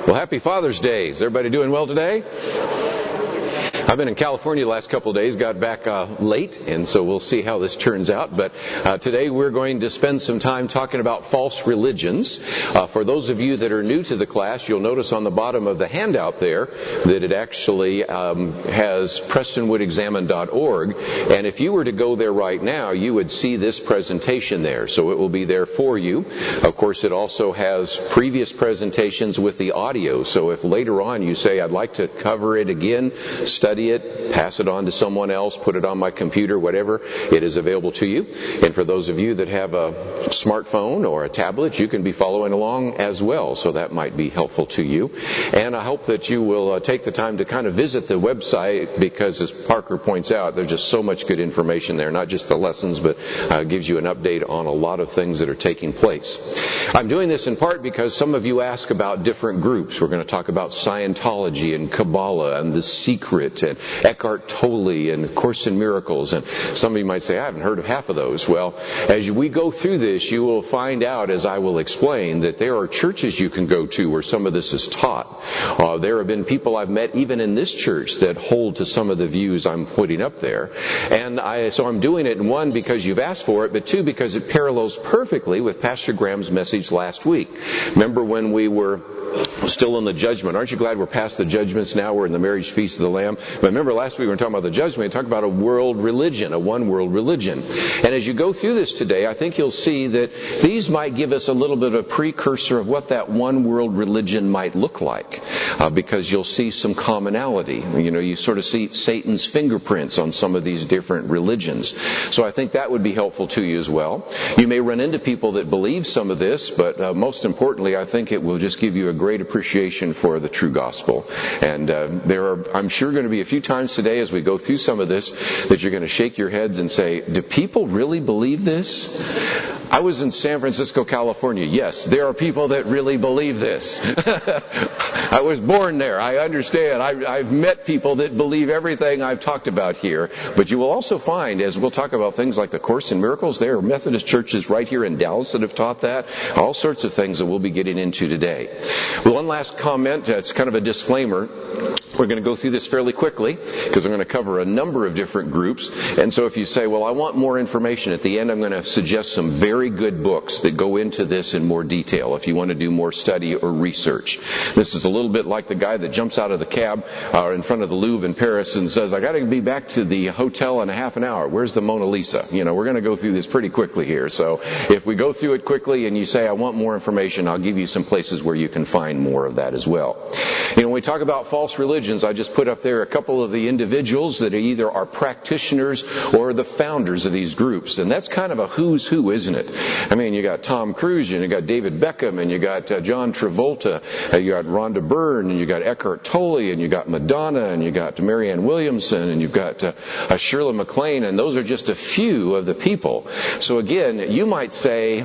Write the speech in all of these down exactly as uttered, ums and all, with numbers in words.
Well, happy Father's Day. Is everybody doing well today? I've been in California the last couple of days, got back uh, late, and so we'll see how this turns out. But uh, today we're going to spend some time talking about false religions. Uh, for those of you that are new to the class, you'll notice on the bottom of the handout there that it actually um, has prestonwood examine dot org. And if you were to go there right now, you would see this presentation there. So it will be there for you. Of course, it also has previous presentations with the audio. So if later on you say, I'd like to cover it again, study it, pass it on to someone else, put it on my computer, whatever, it is available to you. And for those of you that have a smartphone or a tablet, you can be following along as well, so that might be helpful to you. And I hope that you will uh, take the time to kind of visit the website, because as Parker points out, there's just so much good information there, not just the lessons, but uh, gives you an update on a lot of things that are taking place. I'm doing this in part because some of you ask about different groups. We're going to talk about Scientology and Kabbalah and The Secret and Eckhart Tolle and Course in Miracles. And some of you might say, I haven't heard of half of those. Well, as we go through this, you will find out, as I will explain, that there are churches you can go to where some of this is taught. Uh, there have been people I've met even in this church that hold to some of the views I'm putting up there. And I, so I'm doing it, one, because you've asked for it, but two, because it parallels perfectly with Pastor Graham's message last week. Remember when we were still in the judgment? Aren't you glad we're past the judgments now? We're in the marriage feast of the Lamb. But remember last week we were talking about the judgment. We talked about a world religion, a one world religion. And as you go through this today, I think you'll see that these might give us a little bit of a precursor of what that one world religion might look like. Uh, because you'll see some commonality. You know, you sort of see Satan's fingerprints on some of these different religions. So I think that would be helpful to you as well. You may run into people that believe some of this, but uh, most importantly, I think it will just give you a great appreciation for the true gospel. And uh, there are, I'm sure, going to be a few times today as we go through some of this that you're going to shake your heads and say, do people really believe this? I was in San Francisco, California. Yes, there are people that really believe this. I was born there. I understand. I, I've met people that believe everything I've talked about here. But you will also find, as we'll talk about things like the Course in Miracles, there are Methodist churches right here in Dallas that have taught that. All sorts of things that we'll be getting into today. Well, one last comment. It's kind of a disclaimer. We're going to go through this fairly quickly because we're going to cover a number of different groups. And so if you say, well, I want more information, at the end I'm going to suggest some very good books that go into this in more detail if you want to do more study or research. This is a little bit like the guy that jumps out of the cab uh, in front of the Louvre in Paris and says, I got to be back to the hotel in a half an hour. Where's the Mona Lisa? You know, we're going to go through this pretty quickly here. So if we go through it quickly and you say, I want more information, I'll give you some places where you can find more of that as well. You know, when we talk about false religion, I just put up there a couple of the individuals that either are practitioners or the founders of these groups. And that's kind of a who's who, isn't it? I mean, you got Tom Cruise, and you got David Beckham, and you got uh, John Travolta, uh, you got Rhonda Byrne, and you got Eckhart Tolle, and you got Madonna, and you got Marianne Williamson, and you've got uh, uh, Shirley MacLaine, and those are just a few of the people. So again, you might say,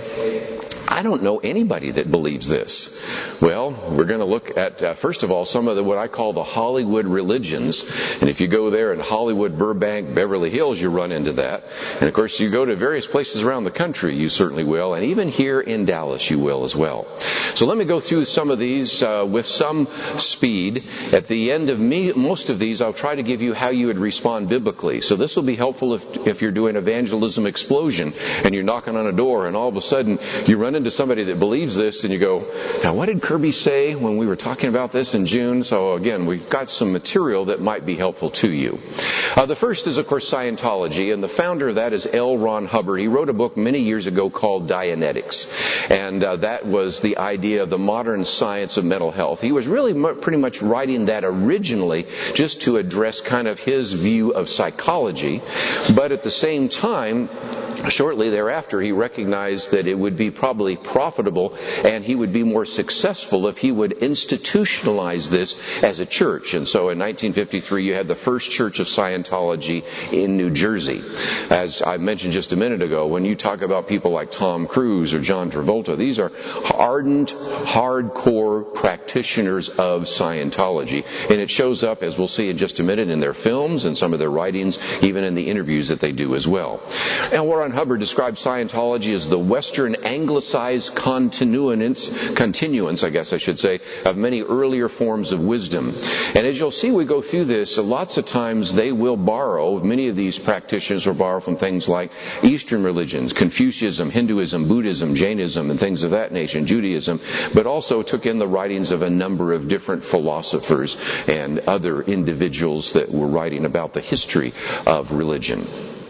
I don't know anybody that believes this. Well, we're going to look at, uh, first of all, some of the, what I call the Hollywood religions. And if you go there in Hollywood, Burbank, Beverly Hills, you run into that. And of course, you go to various places around the country, you certainly will. And even here in Dallas, you will as well. So let me go through some of these uh, with some speed. At the end of me, most of these, I'll try to give you how you would respond biblically. So this will be helpful if, if you're doing evangelism explosion and you're knocking on a door and all of a sudden you run into somebody that believes this and you go, now what did Kirby say when we were talking about this in June? So again, we've got some material that might be helpful to you. Uh, the first is, of course, Scientology, and the founder of that is L. Ron Hubbard. He wrote a book many years ago called Dianetics, and uh, that was the idea of the modern science of mental health. He was really m- pretty much writing that originally just to address kind of his view of psychology, but at the same time, shortly thereafter, he recognized that it would be probably profitable and he would be more successful if he would institutionalize organize this as a church. And so in nineteen fifty-three, you had the first Church of Scientology in New Jersey. As I mentioned just a minute ago, when you talk about people like Tom Cruise or John Travolta, these are ardent, hardcore practitioners of Scientology. And it shows up, as we'll see in just a minute, in their films and some of their writings, even in the interviews that they do as well. L. Ron Hubbard described Scientology as the Western anglicized continuance, continuance, I guess I should say, of many earlier forms of wisdom. And as you'll see, we go through this, lots of times they will borrow, many of these practitioners will borrow from things like Eastern religions, Confucianism, Hinduism, Buddhism, Jainism, and things of that nature, Judaism, but also took in the writings of a number of different philosophers and other individuals that were writing about the history of religion.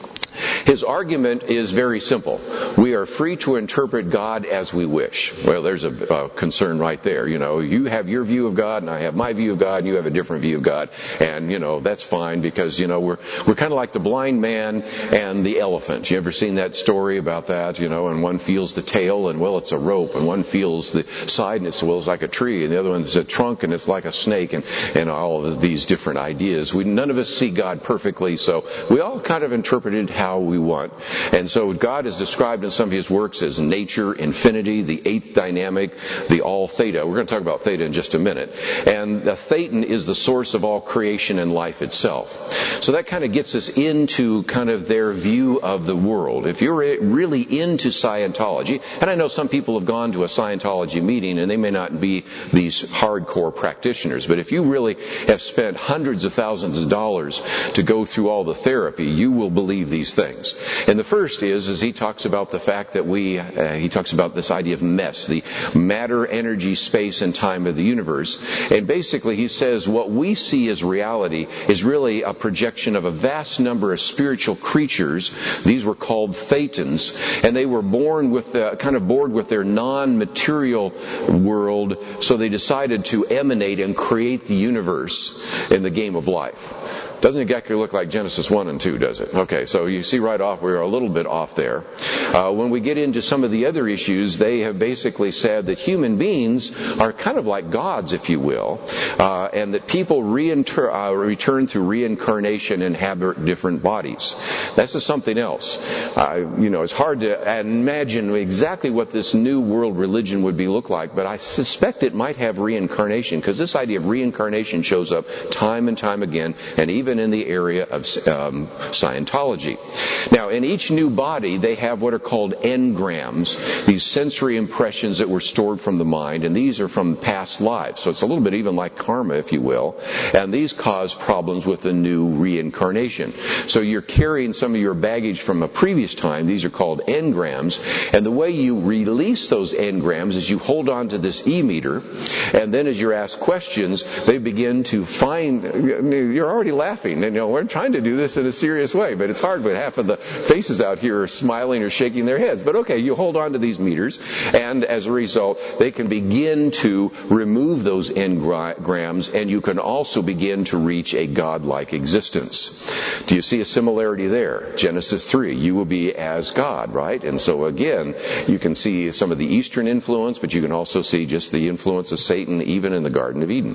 His argument is very simple. We are free to interpret God as we wish. Well, there's a, a concern right there. You know, you have your view of God, and I have my view of God, and you have a different view of God. And, you know, that's fine because, you know, we're we're kind of like the blind man and the elephant. You ever seen that story about that? You know, and one feels the tail, and, well, it's a rope. And one feels the side, and it's, well, it's like a tree. And the other one's a trunk, and it's like a snake, and, and all of these different ideas. We None of us see God perfectly, so we all kind of interpreted how we want. And so God is described in some of his works as nature, infinity, the eighth dynamic, the all theta. We're going to talk about theta in just a minute. And the thetan is the source of all creation and life itself. So that kind of gets us into kind of their view of the world. If you're really into Scientology, and I know some people have gone to a Scientology meeting and they may not be these hardcore practitioners, but if you really have spent hundreds of thousands of dollars to go through all the therapy, you will believe these things. And the first is, is he talks about the fact that we, uh, he talks about this idea of mess, the matter, energy, space, and time of the universe. And basically he says what we see as reality is really a projection of a vast number of spiritual creatures. These were called thetans, and they were born with the, kind of bored with their non-material world, so they decided to emanate and create the universe in the game of life. Doesn't exactly look like Genesis one and two, does it? Okay, so you see right off we're a little bit off there. Uh, when we get into some of the other issues, they have basically said that human beings are kind of like gods, if you will, uh, and that people reinter- uh, return through reincarnation and inhabit different bodies. That's just something else. Uh, you know, it's hard to imagine exactly what this new world religion would be look like, but I suspect it might have reincarnation, because this idea of reincarnation shows up time and time again, and even in the area of um, Scientology. Now, in each new body, they have what are called engrams, these sensory impressions that were stored from the mind, and these are from past lives. So it's a little bit even like karma, if you will, and these cause problems with the new reincarnation. So you're carrying some of your baggage from a previous time. These are called engrams, and the way you release those engrams is you hold on to this e-meter, and then as you're asked questions, they begin to find, you're already laughing. And, you know, we're trying to do this in a serious way, but it's hard when half of the faces out here are smiling or shaking their heads. But okay, you hold on to these meters, and as a result, they can begin to remove those engrams, and you can also begin to reach a godlike existence. Do you see a similarity there? Genesis three, you will be as God, right? And so again, you can see some of the Eastern influence, but you can also see just the influence of Satan even in the Garden of Eden.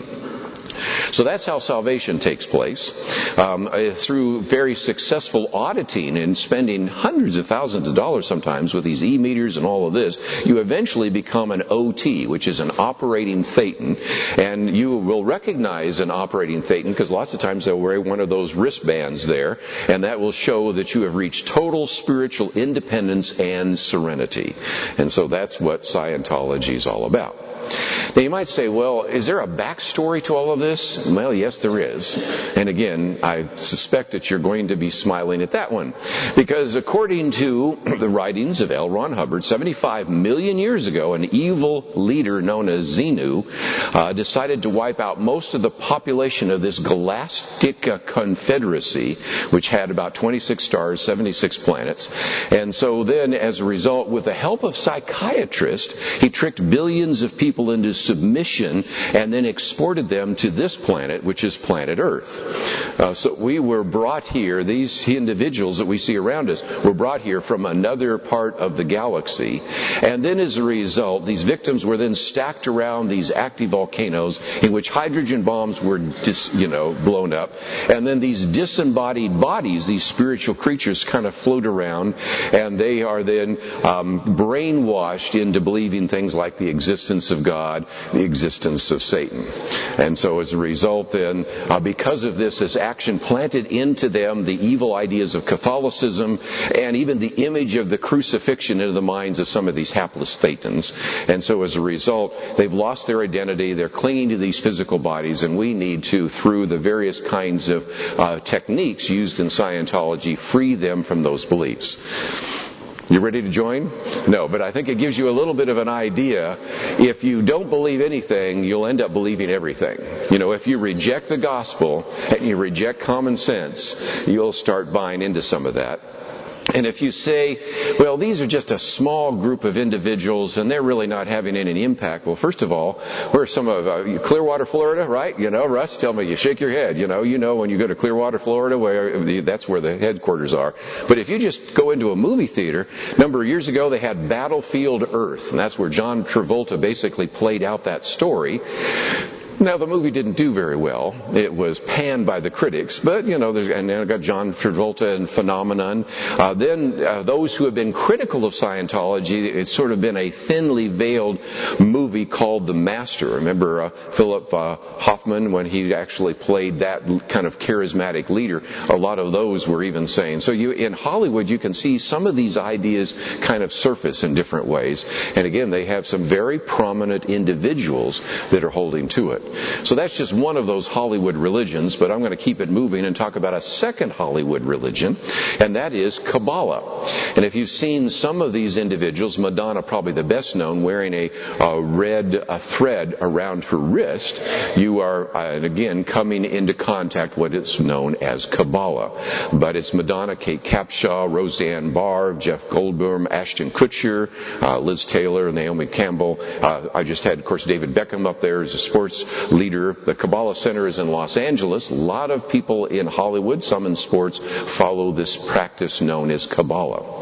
So that's how salvation takes place. Um, through very successful auditing and spending hundreds of thousands of dollars sometimes with these e-meters and all of this, you eventually become an O T, which is an operating thetan. And you will recognize an operating thetan because lots of times they'll wear one of those wristbands there, and that will show that you have reached total spiritual independence and serenity. And so that's what Scientology is all about. Now you might say, well, is there a backstory to all of this? Well, yes, there is. And again, I suspect that you're going to be smiling at that one. Because according to the writings of L. Ron Hubbard, seventy-five million years ago, an evil leader known as Xenu uh, decided to wipe out most of the population of this galactic uh, confederacy, which had about twenty-six stars, seventy-six planets. And so then, as a result, with the help of psychiatrists, he tricked billions of people into submission and then exported them to this planet, which is planet Earth. Uh, so we were brought here, these individuals that we see around us were brought here from another part of the galaxy. And then as a result, these victims were then stacked around these active volcanoes in which hydrogen bombs were dis, you know, blown up. And then these disembodied bodies, these spiritual creatures, kind of float around, and they are then um, brainwashed into believing things like the existence of God, the existence of Satan. And so as a result then, uh, because of this, this action planted into them the evil ideas of Catholicism and even the image of the crucifixion into the minds of some of these hapless Thetans. And so as a result, they've lost their identity, they're clinging to these physical bodies, and we need to, through the various kinds of uh, techniques used in Scientology, free them from those beliefs. You ready to join? No, but I think it gives you a little bit of an idea. If you don't believe anything, you'll end up believing everything. You know, if you reject the gospel and you reject common sense, you'll start buying into some of that. And if you say, well, these are just a small group of individuals and they're really not having any impact. Well, first of all, we're some of uh, Clearwater, Florida, right? You know, Russ, tell me, you shake your head. You know, you know when you go to Clearwater, Florida, where the, that's where the headquarters are. But if you just go into a movie theater, a number of years ago they had Battlefield Earth, and that's where John Travolta basically played out that story. Now, the movie didn't do very well. It was panned by the critics, but, you know, there's, and then I got John Travolta and Phenomenon. Uh, then uh, those who have been critical of Scientology, it's sort of been a thinly veiled movie called The Master. Remember uh, Philip uh, Hoffman, when he actually played that kind of charismatic leader? A lot of those were even saying. So you, in Hollywood, you can see some of these ideas kind of surface in different ways. And again, they have some very prominent individuals that are holding to it. So that's just one of those Hollywood religions, but I'm going to keep it moving and talk about a second Hollywood religion, and that is Kabbalah. And if you've seen some of these individuals, Madonna probably the best known, wearing a, a red a thread around her wrist, you are, uh, and again, coming into contact with what is known as Kabbalah. But it's Madonna, Kate Capshaw, Roseanne Barr, Jeff Goldblum, Ashton Kutcher, uh, Liz Taylor, Naomi Campbell. Uh, I just had, of course, David Beckham up there as a sports leader. The Kabbalah Center is in Los Angeles. A lot of people in Hollywood, some in sports, follow this practice known as Kabbalah.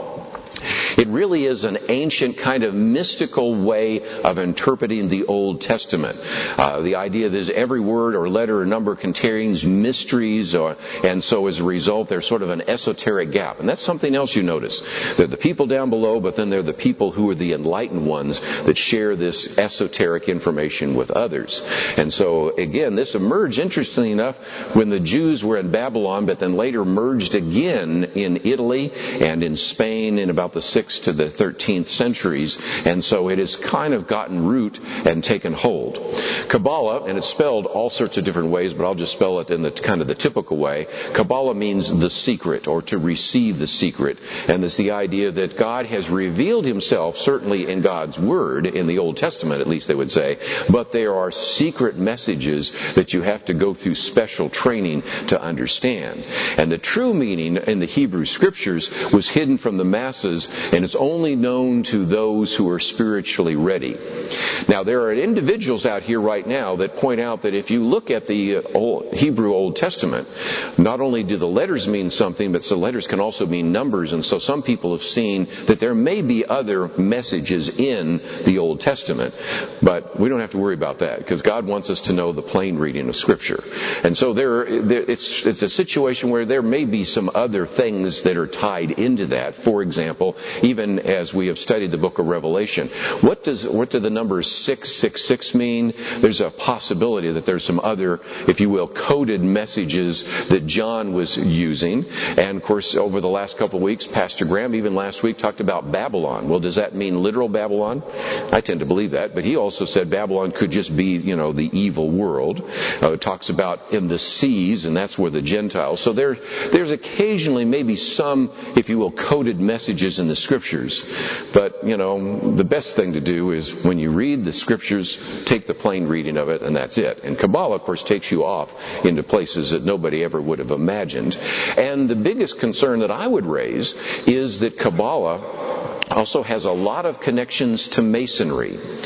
It really is an ancient kind of mystical way of interpreting the Old Testament. Uh, the idea that every word or letter or number contains mysteries, or, and so as a result, there's sort of an esoteric gap. And that's something else you notice. They're the people down below, but then they're the people who are the enlightened ones that share this esoteric information with others. And so, again, this emerged, interestingly enough, when the Jews were in Babylon, but then later merged again in Italy and in Spain in about the sixth to the thirteenth centuries, and so it has kind of gotten root and taken hold. Kabbalah, and it's spelled all sorts of different ways, but I'll just spell it in the kind of the typical way. Kabbalah means the secret, or to receive the secret, and it's the idea that God has revealed himself, certainly in God's Word, in the Old Testament at least they would say, but there are secret messages that you have to go through special training to understand. And the true meaning in the Hebrew Scriptures was hidden from the masses, and it's only known to those who are spiritually ready. Now, there are individuals out here right now that point out that if you look at the old, Hebrew Old Testament, not only do the letters mean something, but the letters can also mean numbers. And so some people have seen that there may be other messages in the Old Testament. But we don't have to worry about that, because God wants us to know the plain reading of Scripture. And so there, there it's, it's a situation where there may be some other things that are tied into that. For example, even as we have studied the book of Revelation, what does what do the numbers six six six mean? There's a possibility that there's some other, if you will, coded messages that John was using. And of course, over the last couple of weeks, Pastor Graham, even last week, talked about Babylon. Well, does that mean literal Babylon? I tend to believe that, but he also said Babylon could just be, you know, the evil world. Uh, it talks about in the seas, and that's where the Gentiles. So there, there's occasionally maybe some, if you will, coded messages in the Scriptures. But, you know, the best thing to do is when you read the Scriptures, take the plain reading of it, and that's it. And Kabbalah, of course, takes you off into places that nobody ever would have imagined. And the biggest concern that I would raise is that Kabbalah also has a lot of connections to Masonry.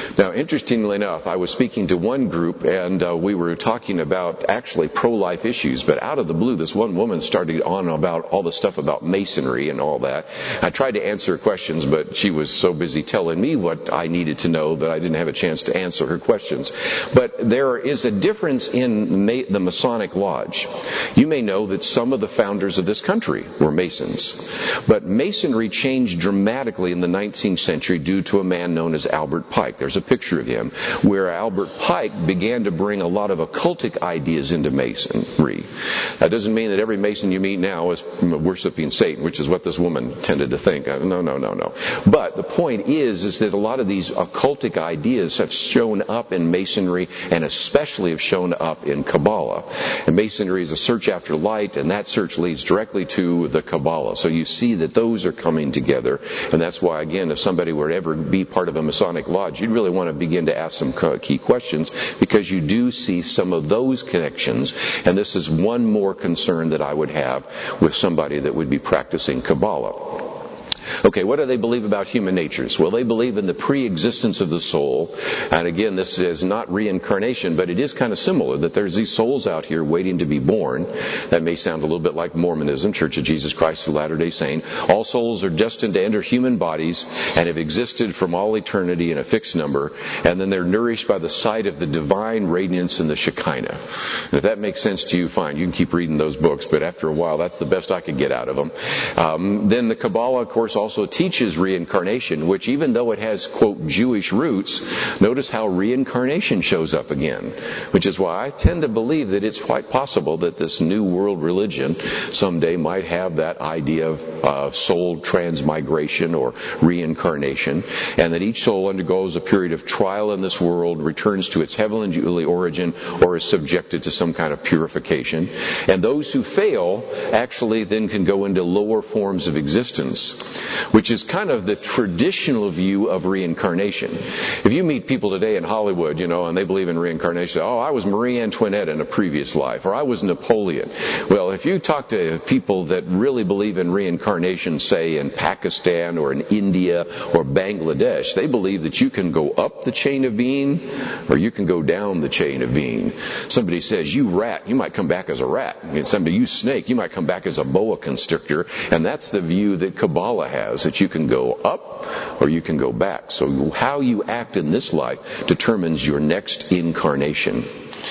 Now, interestingly enough, I was speaking to one group, and uh, we were talking about actually pro-life issues, but out of the blue, this one woman started on about all the stuff about masonry and all that. I tried to answer her questions, but she was so busy telling me what I needed to know that I didn't have a chance to answer her questions. But there is a difference in Ma- the Masonic Lodge. You may know that some of the founders of this country were Masons, but Masonry changed dramatically in the nineteenth century due to a man known as Albert Pike. There's a picture of him where Albert Pike began to bring a lot of occultic ideas into Masonry. That doesn't mean that every Mason you meet now is worshiping Satan, which is what this woman tended to think. No, no, no, no. But the point is, is that a lot of these occultic ideas have shown up in Masonry, and especially have shown up in Kabbalah. And Masonry is a search after light, and that search leads directly to the Kabbalah. So you see that those are coming together, and that's why, again, if somebody were to ever be part of a Masonic Lodge, you'd really want to begin to ask some key questions, because you do see some of those connections. And this is one more concern that I would have with somebody that would be practicing Kabbalah. Okay, what do they believe about human natures? Well, they believe in the pre-existence of the soul. And again, this is not reincarnation, but it is kind of similar, that there's these souls out here waiting to be born. That may sound a little bit like Mormonism, Church of Jesus Christ of Latter-day Saints. All souls are destined to enter human bodies and have existed from all eternity in a fixed number. And then they're nourished by the sight of the divine radiance in the Shekinah. And if that makes sense to you, fine. You can keep reading those books, but after a while, that's the best I could get out of them. Um, then the Kabbalah, of course, also teaches reincarnation, which, even though it has, quote, Jewish roots, notice how reincarnation shows up again, which is why I tend to believe that it's quite possible that this new world religion someday might have that idea of uh, soul transmigration or reincarnation, and that each soul undergoes a period of trial in this world, returns to its heavenly origin, or is subjected to some kind of purification. And those who fail actually then can go into lower forms of existence, which is kind of the traditional view of reincarnation. If you meet people today in Hollywood, you know, and they believe in reincarnation, oh, I was Marie Antoinette in a previous life, or I was Napoleon. Well, if you talk to people that really believe in reincarnation, say in Pakistan or in India or Bangladesh, they believe that you can go up the chain of being or you can go down the chain of being. Somebody says, you rat, you might come back as a rat. And somebody, you snake, you might come back as a boa constrictor. And that's the view that Kabbalah has, that you can go up or you can go back. So how you act in this life determines your next incarnation.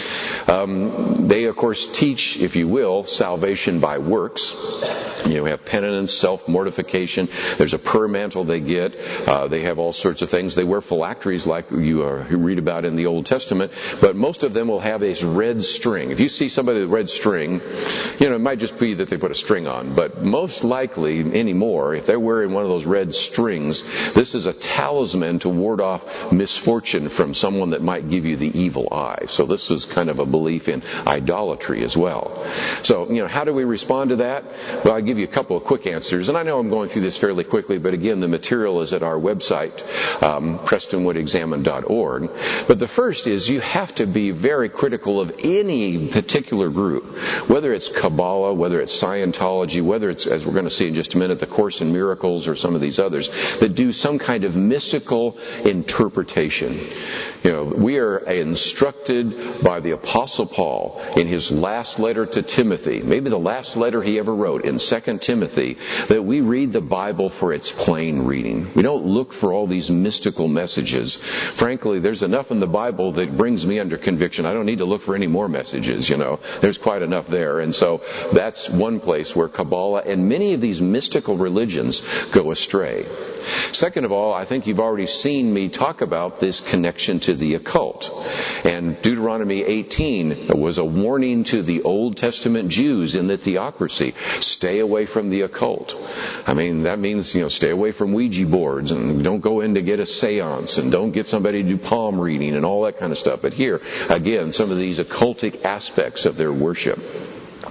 Um, they, of course, teach, if you will, salvation by works. You know, have penitence, self-mortification. There's a prayer mantle they get. Uh, they have all sorts of things. They wear phylacteries like you, uh, you read about in the Old Testament, but most of them will have a red string. If you see somebody with a red string, you know, it might just be that they put a string on, but most likely anymore, if they're wearing one of those red strings, this is a talisman to ward off misfortune from someone that might give you the evil eye. So this is kind of a belief in idolatry as well. So, you know, how do we respond to that? Well, I'll give you a couple of quick answers. And I know I'm going through this fairly quickly, but again, the material is at our website, um, prestonwood examine dot org. But the first is you have to be very critical of any particular group, whether it's Kabbalah, whether it's Scientology, whether it's, as we're going to see in just a minute, the Course in Miracles or some of these others, that do some kind of mystical interpretation. You know, we are instructed by the Apostle Paul in his last letter to Timothy, maybe the last letter he ever wrote, in Second Timothy, that we read the Bible for its plain reading. We don't look for all these mystical messages. Frankly, there's enough in the Bible that brings me under conviction. I don't need to look for any more messages, you know. There's quite enough there. And so that's one place where Kabbalah and many of these mystical religions go astray. Second of all, I think you've already seen me talk about this connection to the occult. And Deuteronomy eighteen was a warning to the Old Testament Jews in the theocracy. Stay away from the occult. I mean, that means, you know, stay away from Ouija boards, and don't go in to get a seance, and don't get somebody to do palm reading and all that kind of stuff. But here, again, some of these occultic aspects of their worship.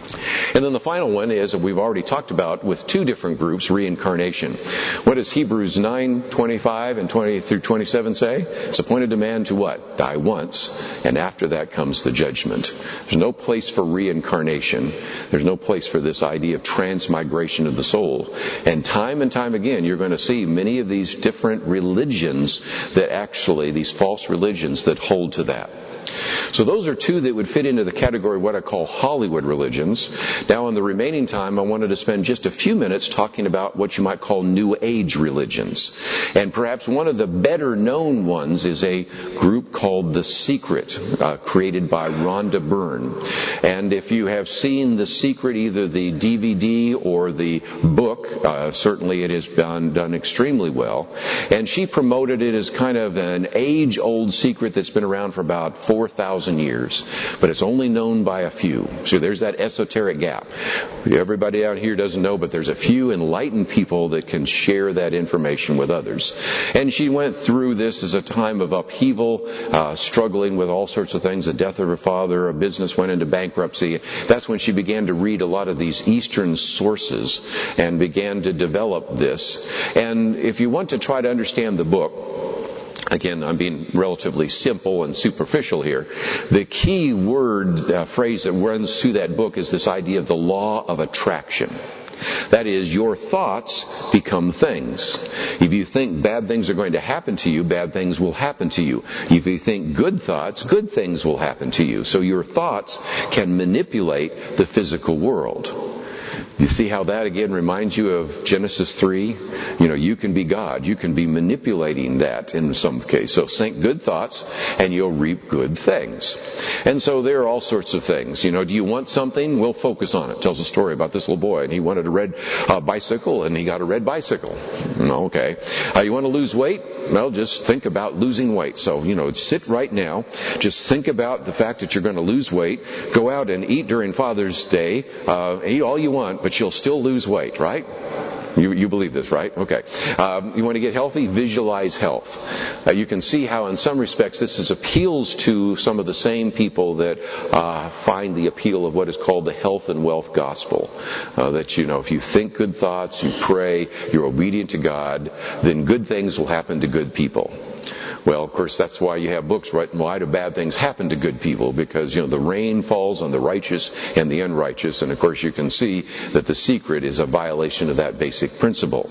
And then the final one is, we've already talked about with two different groups, reincarnation. What does Hebrews nine twenty-five and twenty through twenty-seven say? It's appointed to man to what? Die once, and after that comes the judgment. There's no place for reincarnation. There's no place for this idea of transmigration of the soul. And time and time again, you're going to see many of these different religions that actually, these false religions that hold to that. So those are two that would fit into the category of what I call Hollywood religions. Now in the remaining time, I wanted to spend just a few minutes talking about what you might call New Age religions. And perhaps one of the better known ones is a group called The Secret, uh, created by Rhonda Byrne. And if you have seen The Secret, either the D V D or the book, uh, certainly it has been done extremely well. And she promoted it as kind of an age-old secret that's been around for about four thousand years, but it's only known by a few. So there's that esoteric gap. Everybody out here doesn't know, but there's a few enlightened people that can share that information with others. And she went through this as a time of upheaval, uh, struggling with all sorts of things, the death of her father, a business went into bankruptcy. That's when she began to read a lot of these Eastern sources and began to develop this. And if you want to try to understand the book, again, I'm being relatively simple and superficial here. The key word, uh, phrase that runs through that book is this idea of the law of attraction. That is, your thoughts become things. If you think bad things are going to happen to you, bad things will happen to you. If you think good thoughts, good things will happen to you. So your thoughts can manipulate the physical world. You see how that again reminds you of Genesis three? You know, you can be God. You can be manipulating that in some case. So think good thoughts and you'll reap good things. And so there are all sorts of things. You know, do you want something? We'll focus on it. It tells a story about this little boy and he wanted a red uh, bicycle and he got a red bicycle. Okay. Uh, you want to lose weight? Well, just think about losing weight. So, you know, sit right now. Just think about the fact that you're going to lose weight. Go out and eat during Father's Day. Uh, eat all you want, but you'll still lose weight, right? You, you believe this, right? Okay. Um, you want to get healthy? Visualize health. Uh, you can see how in some respects this is appeals to some of the same people that uh, find the appeal of what is called the health and wealth gospel. Uh, that, you know, if you think good thoughts, you pray, you're obedient to God, then good things will happen to good people. Well, of course, that's why you have books written, why do bad things happen to good people? Because, you know, the rain falls on the righteous and the unrighteous. And, of course, you can see that The Secret is a violation of that basic principle.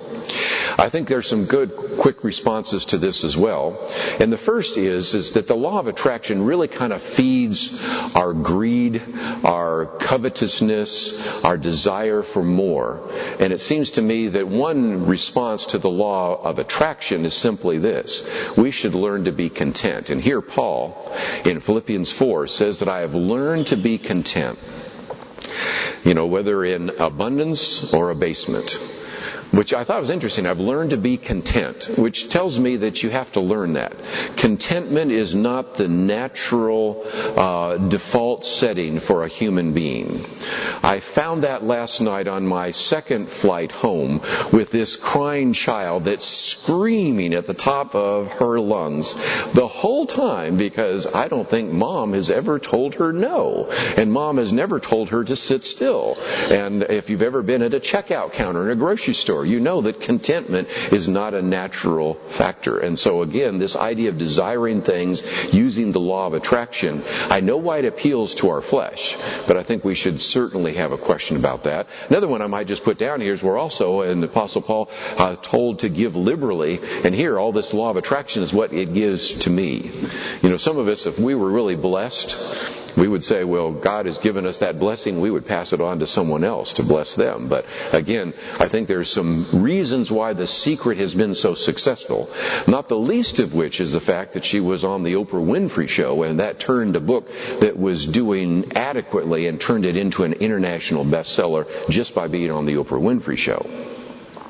I think there's some good, quick responses to this as well. And the first is, is that the law of attraction really kind of feeds our greed, our covetousness, our desire for more. And it seems to me that one response to the law of attraction is simply this. We should learn to be content. And here Paul, in Philippians four, says that I have learned to be content. You know, whether in abundance or abasement. Which I thought was interesting. I've learned to be content, which tells me that you have to learn that. Contentment is not the natural uh, default setting for a human being. I found that last night on my second flight home with this crying child that's screaming at the top of her lungs the whole time because I don't think Mom has ever told her no. And Mom has never told her to sit still. And if you've ever been at a checkout counter in a grocery store, you know that contentment is not a natural factor. And so again, this idea of desiring things using the law of attraction, I know why it appeals to our flesh, but I think we should certainly have a question about that. Another one I might just put down here is we're also, in the Apostle Paul, uh, told to give liberally, and here all this law of attraction is what it gives to me. You know, some of us, if we were really blessed, we would say, well, God has given us that blessing, we would pass it on to someone else to bless them. But again, I think there's some reasons why The Secret has been so successful, not the least of which is the fact that she was on the Oprah Winfrey Show, and that turned a book that was doing adequately and turned it into an international bestseller just by being on the Oprah Winfrey Show.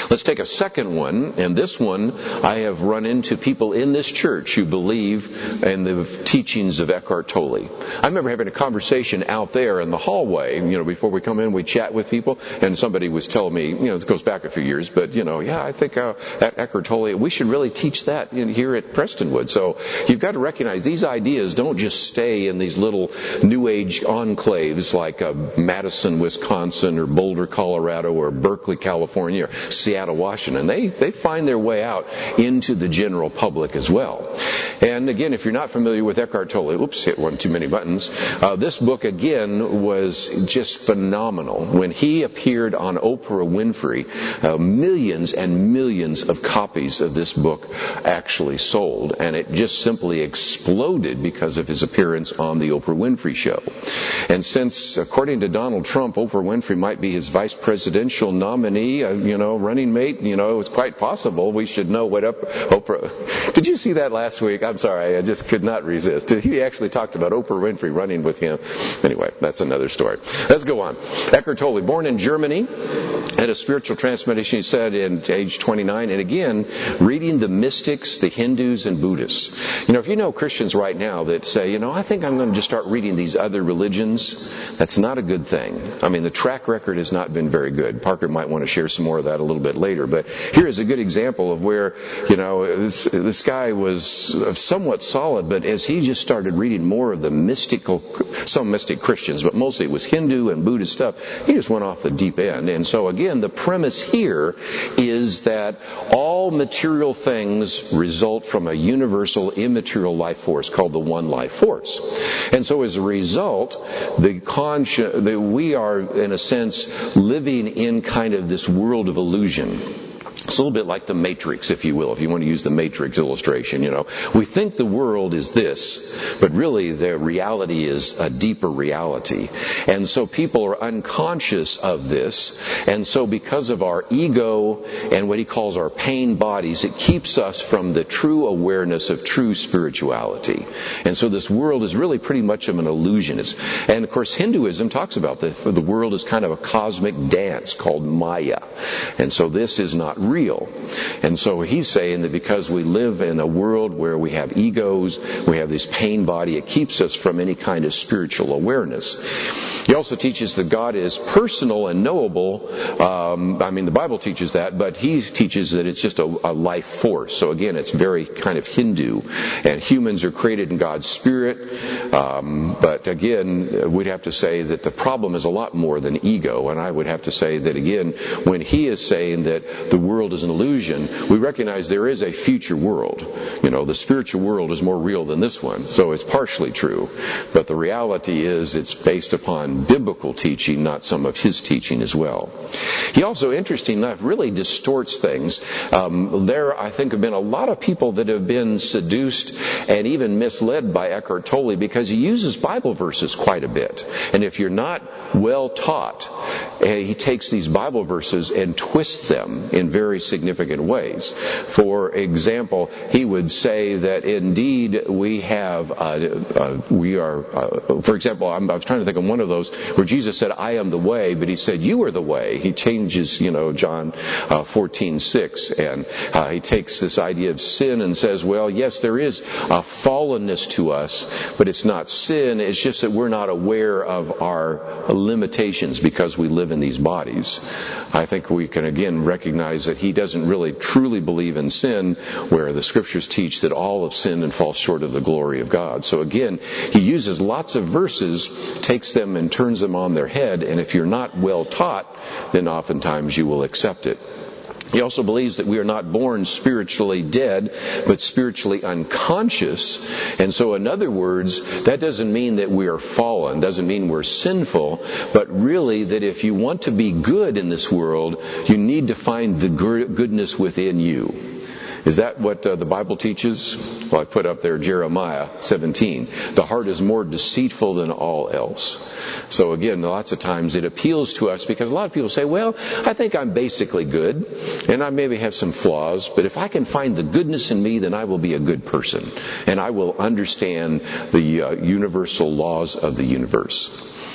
Let's take a second one, and this one I have run into people in this church who believe in the teachings of Eckhart Tolle. I remember having a conversation out there in the hallway, you know, before we come in, we chat with people, and somebody was telling me, you know, this goes back a few years, but, you know, yeah, I think uh, Eckhart Tolle, we should really teach that in, here at Prestonwood. So you've got to recognize these ideas don't just stay in these little New Age enclaves like uh, Madison, Wisconsin, or Boulder, Colorado, or Berkeley, California, or Seattle, Washington. They they find their way out into the general public as well. And again, if you're not familiar with Eckhart Tolle, oops, hit one too many buttons. Uh, this book again was just phenomenal. When he appeared on Oprah Winfrey, uh, millions and millions of copies of this book actually sold, and it just simply exploded because of his appearance on the Oprah Winfrey Show. And since, according to Donald Trump, Oprah Winfrey might be his vice presidential nominee, uh, you know, running mate, you know, it's quite possible we should know what up, Oprah... Did you see that last week? I'm sorry, I just could not resist. He actually talked about Oprah Winfrey running with him. Anyway, that's another story. Let's go on. Eckhart Tolle, born in Germany, had a spiritual transformation, he said, at age twenty-nine. And again, reading the mystics, the Hindus, and Buddhists. You know, if you know Christians right now that say, you know, I think I'm going to just start reading these other religions, that's not a good thing. I mean, the track record has not been very good. Parker might want to share some more of that a little bit later. But here is a good example of where, you know, this, this guy was somewhat solid, but as he just started reading more of the mystical, some mystic Christians, but mostly it was Hindu and Buddhist stuff, he just went off the deep end. And so again, the premise here is that all material things result from a universal immaterial life force called the One Life Force. And so as a result, the consci- the, we are, in a sense, living in kind of this world of illusion. It's a little bit like the Matrix, if you will, if you want to use the Matrix illustration, you know. We think the world is this, but really the reality is a deeper reality. And so people are unconscious of this. And so because of our ego and what he calls our pain bodies, it keeps us from the true awareness of true spirituality. And so this world is really pretty much of an illusion. It's, and of course Hinduism talks about this. The world is kind of a cosmic dance called Maya. And so this is not real. Real. And so he's saying that because we live in a world where we have egos, we have this pain body, it keeps us from any kind of spiritual awareness. He also teaches that God is personal and knowable. Um, I mean, the Bible teaches that, but he teaches that it's just a, a life force. So again, it's very kind of Hindu. And humans are created in God's spirit. Um, but again, we'd have to say that the problem is a lot more than ego. And I would have to say that again, when he is saying that the world is an illusion, we recognize there is a future world. You know, the spiritual world is more real than this one, so it's partially true. But the reality is it's based upon biblical teaching, not some of his teaching as well. He also, interesting enough, really distorts things. Um, there, I think, have been a lot of people that have been seduced and even misled by Eckhart Tolle because he uses Bible verses quite a bit. And if you're not well taught, he takes these Bible verses and twists them in very significant ways. For example, he would say that indeed we have, uh, uh, we are, uh, for example, I'm, I was trying to think of one of those where Jesus said, I am the way, but he said, you are the way. He changes, you know, John uh, fourteen six, and uh, he takes this idea of sin and says, well, yes, there is a fallenness to us, but it's not sin. It's just that we're not aware of our limitations because we live in these bodies. I think we can again recognize that he doesn't really truly believe in sin, where the scriptures teach that all have sinned and fall short of the glory of God. So again, he uses lots of verses, takes them and turns them on their head, and if you're not well taught, then oftentimes you will accept it. He also believes that we are not born spiritually dead, but spiritually unconscious. And so, in other words, that doesn't mean that we are fallen, doesn't mean we're sinful, but really that if you want to be good in this world, you need to find the goodness within you. Is that what uh, the Bible teaches? Well, I put up there Jeremiah seventeen. The heart is more deceitful than all else. So again, lots of times it appeals to us because a lot of people say, well, I think I'm basically good and I maybe have some flaws, but if I can find the goodness in me, then I will be a good person and I will understand the uh, universal laws of the universe.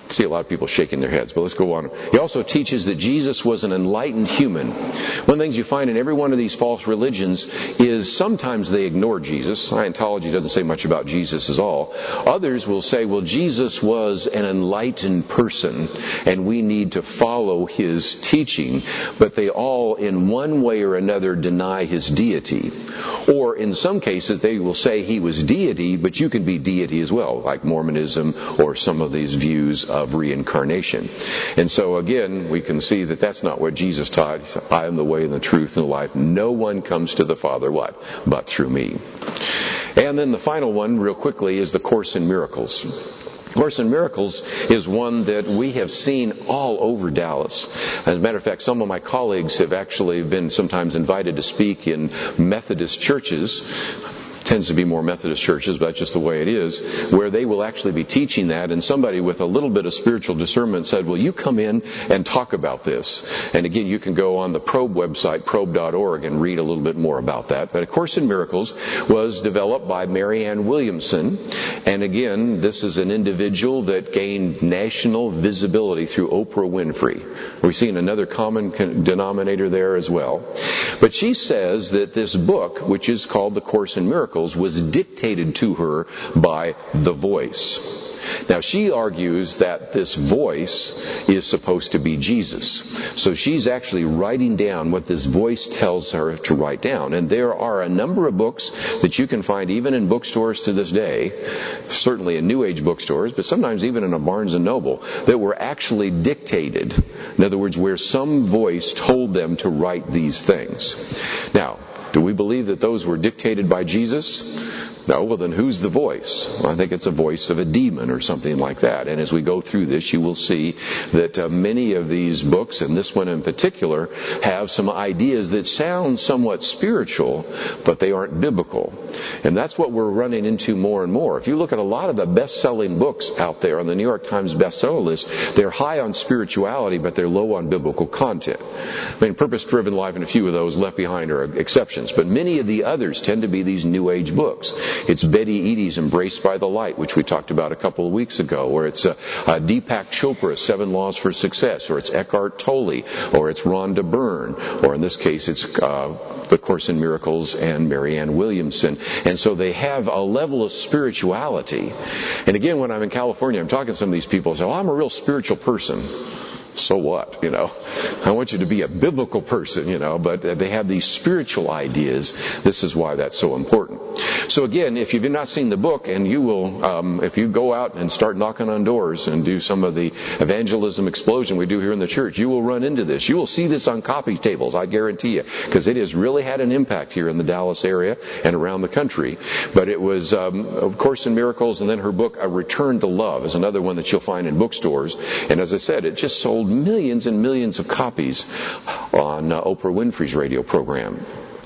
See a lot of people shaking their heads, but let's go on. He also teaches that Jesus was an enlightened human. One of the things you find in every one of these false religions is sometimes they ignore Jesus. Scientology doesn't say much about Jesus at all. Others will say, well, Jesus was an enlightened person and we need to follow his teaching. But they all, in one way or another, deny his deity. Or in some cases, they will say he was deity, but you can be deity as well, like Mormonism or some of these views of reincarnation. And so again, we can see that that's not what Jesus taught. He said, I am the way and the truth and the life. No one comes to the Father, what? But through me. And then the final one, real quickly, is the Course in Miracles. Course in Miracles is one that we have seen all over Dallas. As a matter of fact, some of my colleagues have actually been sometimes invited to speak in Methodist churches. Tends to be more Methodist churches, but that's just the way it is, where they will actually be teaching that, and somebody with a little bit of spiritual discernment said, well, you come in and talk about this. And again, you can go on the Probe website, probe dot org, and read a little bit more about that. But A Course in Miracles was developed by Marianne Williamson, and again, this is an individual that gained national visibility through Oprah Winfrey. We're seeing another common denominator there as well. But she says that this book, which is called The Course in Miracles, was dictated to her by the voice. Now, she argues that this voice is supposed to be Jesus. So she's actually writing down what this voice tells her to write down. And there are a number of books that you can find even in bookstores to this day, certainly in New Age bookstores, but sometimes even in a Barnes and Noble, that were actually dictated. In other words, where some voice told them to write these things. Now, do we believe that those were dictated by Jesus? No, well then who's the voice? Well, I think it's a voice of a demon or something like that. And as we go through this, you will see that uh, many of these books, and this one in particular, have some ideas that sound somewhat spiritual, but they aren't biblical. And that's what we're running into more and more. If you look at a lot of the best-selling books out there on the New York Times bestseller list, they're high on spirituality, but they're low on biblical content. I mean, Purpose-Driven Life and a few of those left behind are exceptions, but many of the others tend to be these New Age books. It's Betty Eadie's Embraced by the Light, which we talked about a couple of weeks ago, or it's uh, uh, Deepak Chopra, Seven Laws for Success, or it's Eckhart Tolle, or it's Rhonda Byrne, or in this case it's uh, The Course in Miracles and Marianne Williamson. And so they have a level of spirituality. And again, when I'm in California, I'm talking to some of these people and say, well, I'm a real spiritual person. So what, you know? I want you to be a biblical person, you know, but they have these spiritual ideas. This is why that's so important. So again, if you've not seen the book, and you will, um, if you go out and start knocking on doors and do some of the evangelism explosion we do here in the church, you will run into this. You will see this on coffee tables, I guarantee you, because it has really had an impact here in the Dallas area and around the country. But it was, um, of Course in Miracles, and then her book, A Return to Love, is another one that you'll find in bookstores. And as I said, it just sold millions and millions of copies on uh, Oprah Winfrey's radio program.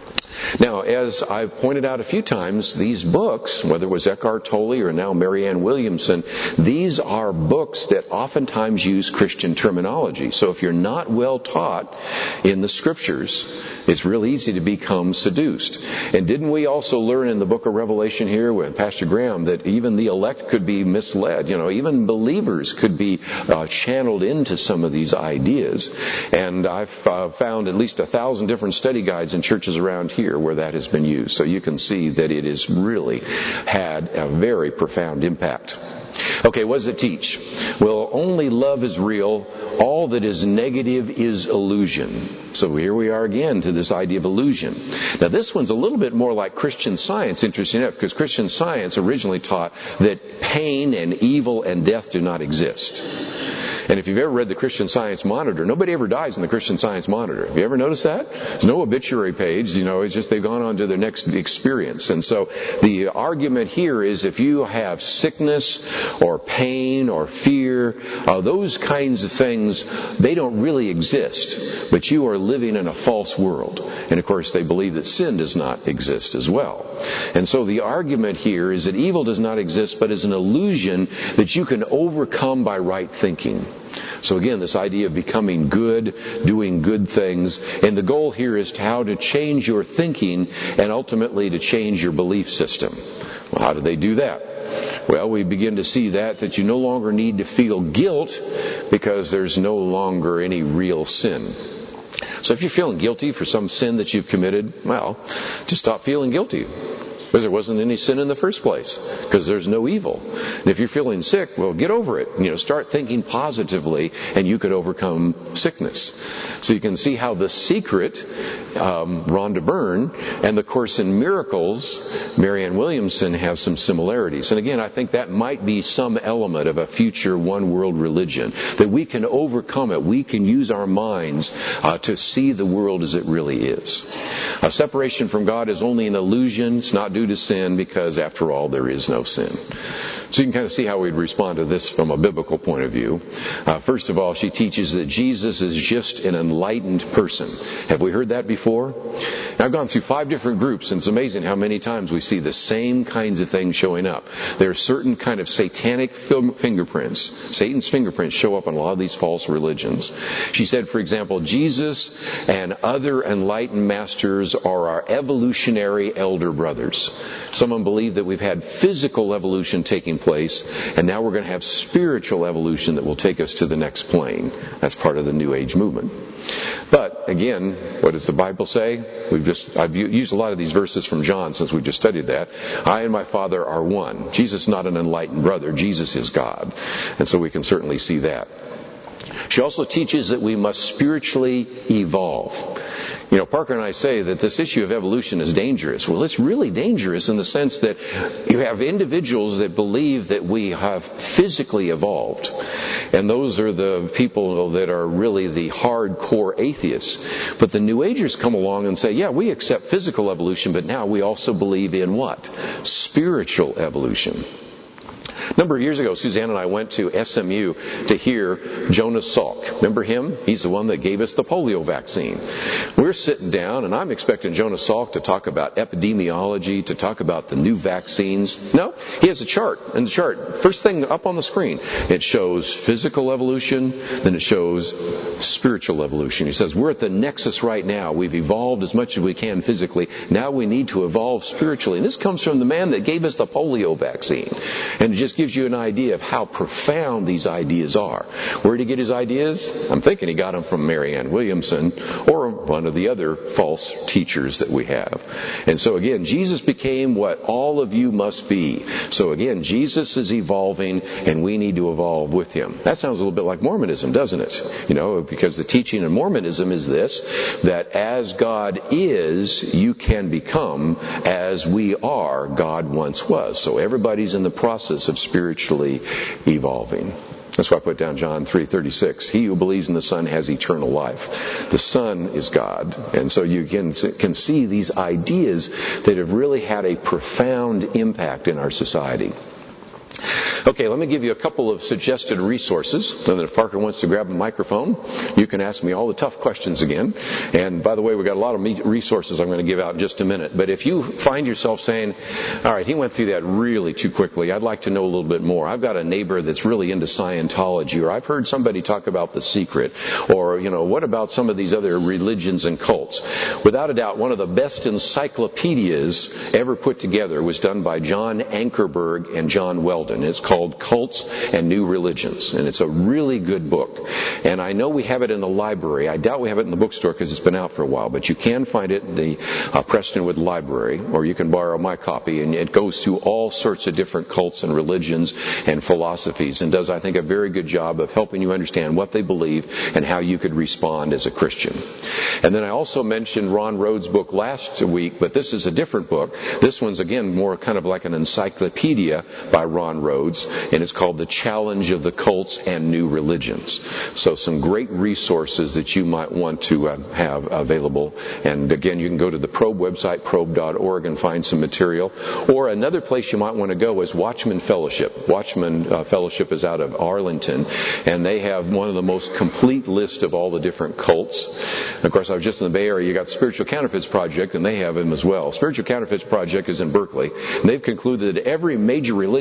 Now, as I've pointed out a few times, these books, whether it was Eckhart Tolle or now Marianne Williamson, these are books that oftentimes use Christian terminology. So if you're not well taught in the Scriptures, it's real easy to become seduced. And didn't we also learn in the book of Revelation here with Pastor Graham that even the elect could be misled? You know, even believers could be uh, channeled into some of these ideas. And I've uh, found at least a thousand different study guides in churches around here where that has been used. So you can see that it has really had a very profound impact. Okay, what does it teach? Well, only love is real. All that is negative is illusion. So here we are again to this idea of illusion. Now this one's a little bit more like Christian Science, interesting enough, because Christian Science originally taught that pain and evil and death do not exist. And if you've ever read the Christian Science Monitor, nobody ever dies in the Christian Science Monitor. Have you ever noticed that? There's no obituary page, you know, it's just they've gone on to their next experience. And so the argument here is if you have sickness or pain or fear, uh, those kinds of things, they don't really exist. But you are living in a false world. And of course they believe that sin does not exist as well. And so the argument here is that evil does not exist, but is an illusion that you can overcome by right thinking. So again, this idea of becoming good, doing good things, and the goal here is to how to change your thinking and ultimately to change your belief system. Well, how do they do that? Well, we begin to see that, that you no longer need to feel guilt because there's no longer any real sin. So if you're feeling guilty for some sin that you've committed, well, just stop feeling guilty. Because there wasn't any sin in the first place. Because there's no evil. And if you're feeling sick, well, get over it. You know, start thinking positively, and you could overcome sickness. So you can see how The Secret, um, Rhonda Byrne, and the Course in Miracles, Marianne Williamson, have some similarities. And again, I think that might be some element of a future one-world religion. That we can overcome it. We can use our minds uh, to see the world as it really is. A separation from God is only an illusion. It's not due to sin, because after all, there is no sin. So you can kind of see how we'd respond to this from a biblical point of view. Uh, first of all, she teaches that Jesus is just an enlightened person. Have we heard that before? Now, I've gone through five different groups, and it's amazing how many times we see the same kinds of things showing up. There are certain kind of satanic fingerprints. Satan's fingerprints show up in a lot of these false religions. She said, for example, Jesus and other enlightened masters are our evolutionary elder brothers. Someone believed that we've had physical evolution taking place, and now we're going to have spiritual evolution that will take us to the next plane. That's part of the New Age movement. But again, what does the Bible say? We've just I've used a lot of these verses from John since we just studied that. I and my Father are one. Jesus is not an enlightened brother. Jesus is God. And so we can certainly see that. She also teaches that we must spiritually evolve. You know, Parker and I say that this issue of evolution is dangerous. Well, it's really dangerous in the sense that you have individuals that believe that we have physically evolved. And those are the people that are really the hardcore atheists. But the New Agers come along and say, yeah, we accept physical evolution, but now we also believe in what? Spiritual evolution. A number of years ago, Suzanne and I went to S M U to hear Jonas Salk. Remember him? He's the one that gave us the polio vaccine. We're sitting down, and I'm expecting Jonas Salk to talk about epidemiology, to talk about the new vaccines. No, he has a chart. And the chart, first thing up on the screen, it shows physical evolution, then it shows spiritual evolution. He says, we're at the nexus right now. We've evolved as much as we can physically. Now we need to evolve spiritually. And this comes from the man that gave us the polio vaccine. And it just gives you an idea of how profound these ideas are. Where did he get his ideas? I'm thinking he got them from Marianne Williamson or one of the other false teachers that we have. And so again, Jesus became what all of you must be. So again, Jesus is evolving, and we need to evolve with him. That sounds a little bit like Mormonism, doesn't it? You know, because the teaching in Mormonism is this, that as God is, you can become as we are, God once was. So everybody's in the process of spiritually evolving. That's why I put down John three thirty-six. He who believes in the Son has eternal life. The Son is God. And so you can, can see these ideas that have really had a profound impact in our society. Okay, let me give you a couple of suggested resources. And if Parker wants to grab a microphone, you can ask me all the tough questions again. And by the way, we've got a lot of resources I'm going to give out in just a minute. But if you find yourself saying, all right, he went through that really too quickly, I'd like to know a little bit more. I've got a neighbor that's really into Scientology, or I've heard somebody talk about The Secret, or, you know, what about some of these other religions and cults? Without a doubt, one of the best encyclopedias ever put together was done by John Ankerberg and John Weldon. It's called Cults and New Religions, and it's a really good book. And I know we have it in the library. I doubt we have it in the bookstore because it's been out for a while, but you can find it in the uh, Prestonwood Library, or you can borrow my copy, and it goes through all sorts of different cults and religions and philosophies, and does, I think, a very good job of helping you understand what they believe and how you could respond as a Christian. And then I also mentioned Ron Rhodes' book last week, but this is a different book. This one's, again, more kind of like an encyclopedia by Ron Rhodes, and it's called The Challenge of the Cults and New Religions. So some great resources that you might want to uh, have available. And again, you can go to the Probe website, probe dot org, and find some material. Or another place you might want to go is Watchman Fellowship. Watchman uh, Fellowship is out of Arlington, and they have one of the most complete list of all the different cults. And of course, I was just in the Bay Area. You got Spiritual Counterfeits Project, and they have them as well. Spiritual Counterfeits Project is in Berkeley, and they've concluded that every major religion and cult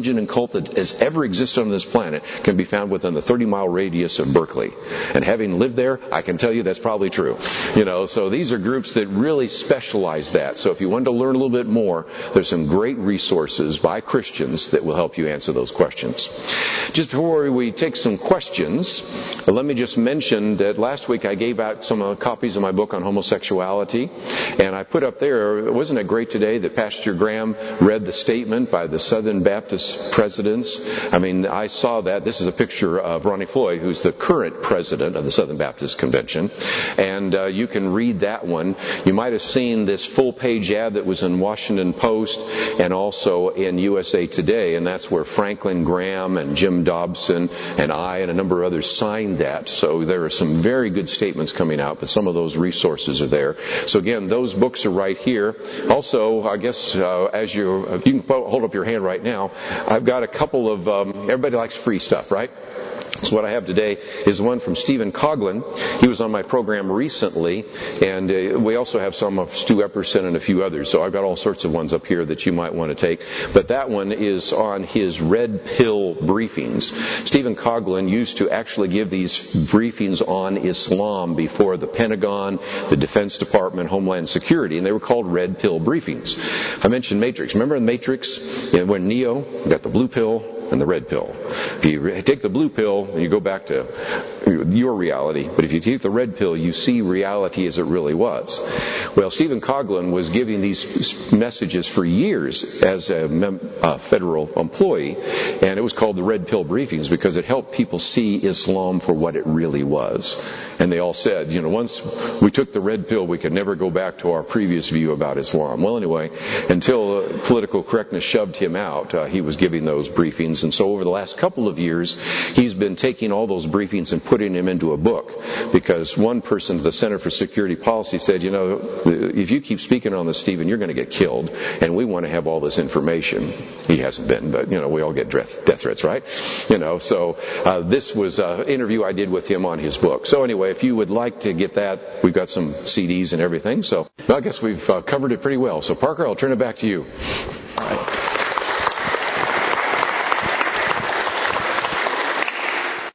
cult that has ever existed on this planet can be found within the thirty mile radius of Berkeley. And having lived there, I can tell you that's probably true. You know, so these are groups that really specialize that. So if you want to learn a little bit more, there's some great resources by Christians that will help you answer those questions. Just before we take some questions, let me just mention that last week I gave out some uh, copies of my book on homosexuality, and I put up there, wasn't it great today that Pastor Graham read the statement by the Southern Baptist presidents? I mean, I saw that. This is a picture of Ronnie Floyd, who's the current president of the Southern Baptist Convention, and uh, you can read that one. You might have seen this full-page ad that was in Washington Post and also in U S A Today, and that's where Franklin Graham and Jim Dobson and I and a number of others signed that. So there are some very good statements coming out, but some of those resources are there. So again, those books are right here. Also, I guess uh, as you you can hold up your hand right now, I've got a couple of um, everybody likes free stuff, right? So what I have today is one from Stephen Coughlin. He was on my program recently, and uh, we also have some of Stu Epperson and a few others. So I've got all sorts of ones up here that you might want to take. But that one is on his red pill briefings. Stephen Coughlin used to actually give these briefings on Islam before the Pentagon, the Defense Department, Homeland Security, and they were called red pill briefings. I mentioned Matrix. Remember in Matrix, when Neo got the blue pill and the red pill? If you take the blue pill, you go back to your reality. But if you take the red pill, you see reality as it really was. Well, Stephen Coughlin was giving these messages for years as a mem- uh, federal employee, and it was called the red pill briefings because it helped people see Islam for what it really was. And they all said, you know, once we took the red pill, we could never go back to our previous view about Islam. Well, anyway, until uh, political correctness shoved him out, uh, he was giving those briefings. And so over the last couple of years, he's been taking all those briefings and putting them into a book, because one person at the Center for Security Policy said, you know, if you keep speaking on this, Stephen, you're going to get killed, and we want to have all this information. He hasn't been, but, you know, we all get death, death threats, right? You know, so uh, this was an interview I did with him on his book. So anyway, if you would like to get that, we've got some C Ds and everything. So I guess we've uh, covered it pretty well. So Parker, I'll turn it back to you. All right.